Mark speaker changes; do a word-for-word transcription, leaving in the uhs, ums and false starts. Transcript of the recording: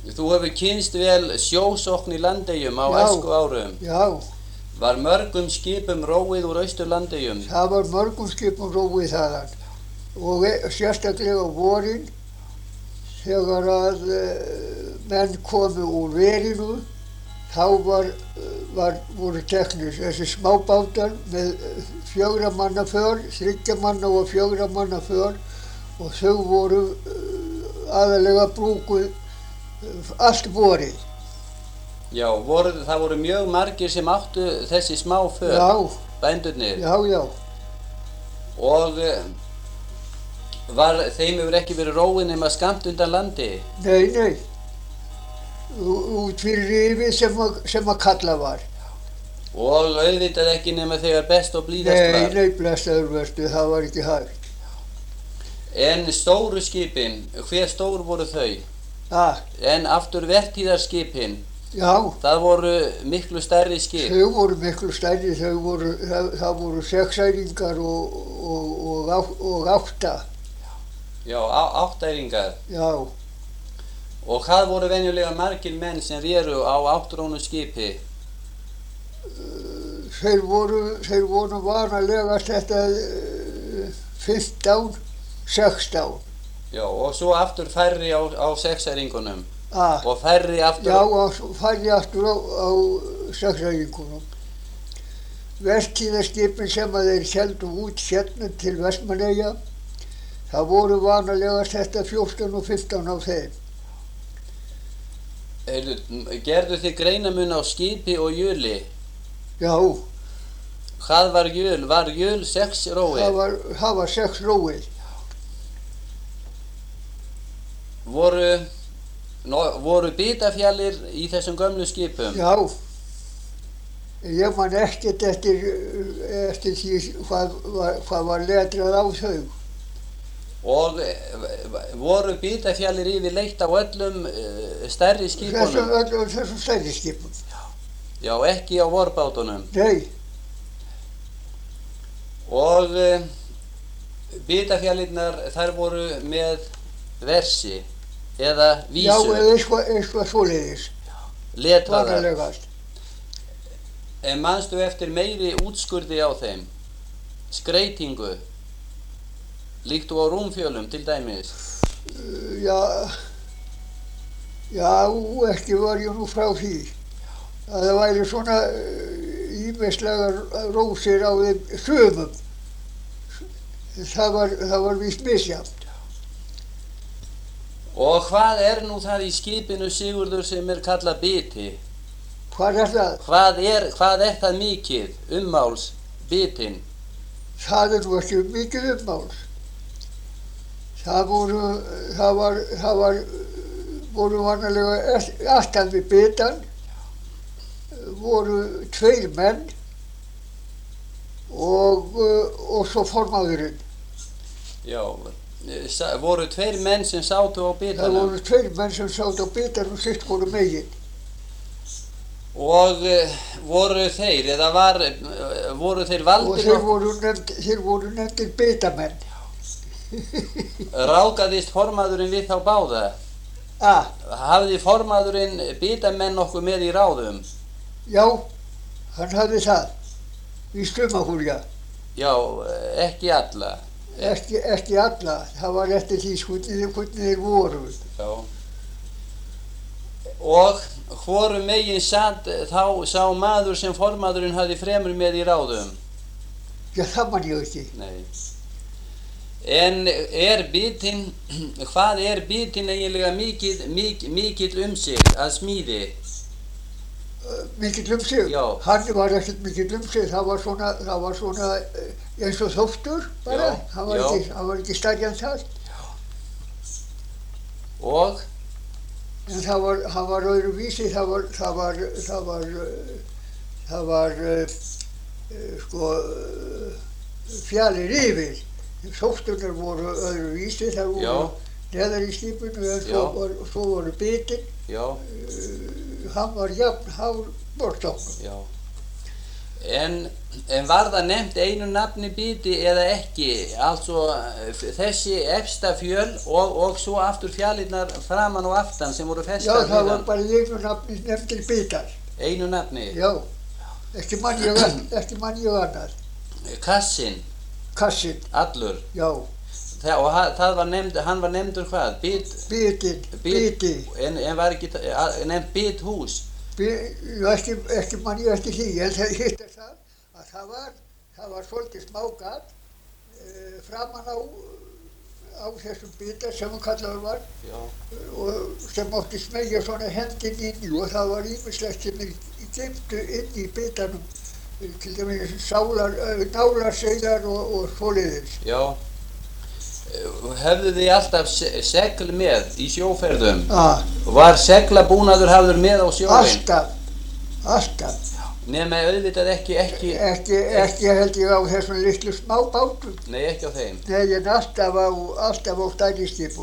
Speaker 1: Þú hefur kynst vel sjósókn í Landeyjum á æsku árum.
Speaker 2: Já.
Speaker 1: Var mörgum skipum róið úr Austur-Landeyjum?
Speaker 2: Það var mörgum skipum róið þaðan. Og sérstaklega á vorin, þegar að uh, menn komu úr verinu, þá var, var, voru teknir þessi smábátar með fjögra manna för, þriggja manna og fjögra manna för, og þau voru uh, aðalega brúkuð uh, allt vorið.
Speaker 1: Já, voru, það voru mjög margir sem áttu þessi smá för,
Speaker 2: já.
Speaker 1: Bændurnir.
Speaker 2: Já, já.
Speaker 1: Og var, þeim hefur ekki verið róið nema skammt undan landi?
Speaker 2: Nei, nei. Út fyrir rifið sem, sem að kalla var.
Speaker 1: Og auðvitað ekki nema þegar best og blíðast var?
Speaker 2: Nei, nei, blessaður vertu, það var ekki hægt.
Speaker 1: En stóru skipin, hver stór voru þau?
Speaker 2: Ah.
Speaker 1: En aftur vertíðarskipin?
Speaker 2: Já.
Speaker 1: Það voru miklu stærri skip?
Speaker 2: Þau voru miklu stærri, þau voru, það, það voru sexæringar og, og, og, á, og átta.
Speaker 1: Já, á, áttæringar?
Speaker 2: Já.
Speaker 1: Og hvað voru venjulega margir menn sem réru á áttrónu skipi?
Speaker 2: Þeir voru, þeir voru vanalega þetta fimmtán, sextán.
Speaker 1: Já, og svo aftur færri á, á sexæringunum?
Speaker 2: Ah,
Speaker 1: og færri aftur?
Speaker 2: Já, og færri aftur á, á sexæringunum. Vertíðarskipin sem að þeir héldu út hérna til Vestmannaeyja, það voru vanalega þetta fjórtán og fimmtán á þeim.
Speaker 1: Heyrðu, gerðu þið greinamun á skipi og jöli?
Speaker 2: Já.
Speaker 1: Hvað var jöl? Var jöl sex róið?
Speaker 2: Það var, það var sex róið.
Speaker 1: Voru Nó, voru bitafjallir í þessum gömlu skipum?
Speaker 2: Já. Ég man ekkert eftir, eftir því hvað var, hvað var letrað á þau.
Speaker 1: Og voru bitafjallir yfirleitt á öllum uh, stærri skipunum?
Speaker 2: Þessum, öllum þessum stærri skipum.
Speaker 1: Já. Já, ekki á vorbátunum?
Speaker 2: Nei.
Speaker 1: Og uh, bitafjallirnar, þær voru með versi? Eða vísu?
Speaker 2: Já, eða eitthvað, eitthvað svoleiðis.
Speaker 1: Letraðar?
Speaker 2: Vanalegast.
Speaker 1: En manstu eftir meiri útskurði á þeim? Skreytingu? Líkt og á rúmfjölum til dæmis?
Speaker 2: Uh, já, já, ekki var ég nú frá því. Að það væri svona ýmislegar rósir á þeim sumum. Það var, það var víst misjafnt.
Speaker 1: Og hvað er nú það í skipinu, Sigurður, sem er kallað biti?
Speaker 2: Hvað er það?
Speaker 1: Hvað er, hvað er það mikið, ummáls, bitin?
Speaker 2: Það er nú ekki mikið ummáls. Það voru, það var, það var, voru vanalega aftan við bitan, voru tveir menn og, og svo formaðurinn.
Speaker 1: Já. Voru tveir menn sem sátu á bitanum?
Speaker 2: Það voru tveir menn sem sátu á bitanum sitt voru megin.
Speaker 1: Og uh, voru þeir, eða var, uh, voru þeir valdir?
Speaker 2: Og þeir voru, nefnd, þeir voru nefndir bitamenn.
Speaker 1: Rákaðist formaðurinn við þá báða?
Speaker 2: Ah.
Speaker 1: Hafði formaðurinn bitamenn nokkuð með í ráðum?
Speaker 2: Já, hann hafði það. Í Strumahúrja.
Speaker 1: Já, ekki alla?
Speaker 2: Ekki, ekki alla, það var eftir því hvernig, hvernig þeir voru.
Speaker 1: Já. Og hvoru megin satt þá sá maður sem formaðurinn hafði fremur með í ráðum?
Speaker 2: Já, það man ég ekki.
Speaker 1: Nei. En er bitin, hvað er bitin eiginlega mikill, mikill, mikill um sig að smíði?
Speaker 2: Uh, mikill um sig?
Speaker 1: Já.
Speaker 2: Hann var ekkert mikill um sig, það var svona, það var svona eins og þóttur bara,
Speaker 1: já,
Speaker 2: hann var
Speaker 1: já.
Speaker 2: ekki, hann var ekki stærri en það.
Speaker 1: Já. Og?
Speaker 2: En það var, hann var öðru vísi, það var, það var, það var, það var, uh, sko, fjallir yfir. Þótturnar voru öðru vísi, það voru já. Neðar í skipinu, en svo, var, svo voru bitin.
Speaker 1: Já.
Speaker 2: Uh, hann var jafn hár bortáknum.
Speaker 1: Já. En, en var það nefnt einu nafni biti eða ekki? Altså þessi efsta fjöl og, og svo aftur fjalirnar framan og aftan sem voru
Speaker 2: Já,
Speaker 1: festar
Speaker 2: það var bara í einu nafni nefndir bitar.
Speaker 1: Einu nafni?
Speaker 2: Já, ekki mann ég, ekki mann ég annar.
Speaker 1: Kassin?
Speaker 2: Kassin.
Speaker 1: Allur?
Speaker 2: Já.
Speaker 1: Það, og ha- það var nefnd, hann var nefndur hvað? Bit?
Speaker 2: Bitin,
Speaker 1: Bit-
Speaker 2: biti.
Speaker 1: En, en var ekki ta- a- nefnt bithús?
Speaker 2: Bi, já, ekki, ekki mann ég eftir því, en það hitt er það að það var, það var svolítið smágat uh, framan á, á þessum bitar sem hann kallaður var
Speaker 1: Já.
Speaker 2: og sem átti smegja svona hendin inn í og það var ýmislegt sem í, í geymdu inn í bitanum, til dæmis sálar, uh, nálarseilar og, og svoleiðis.
Speaker 1: Já. Hefðu þið alltaf se- segl með í sjóferðum?
Speaker 2: Ah,
Speaker 1: Var seglabúnaður hafður með á sjóinn?
Speaker 2: alltaf, alltaf.
Speaker 1: Nema auðvitað ekki, ekki,
Speaker 2: Ekki, ekki held ég á þessum litlu smábátum.
Speaker 1: nei ekki á þeim.
Speaker 2: Nei, en alltaf á, alltaf á stærri skipum.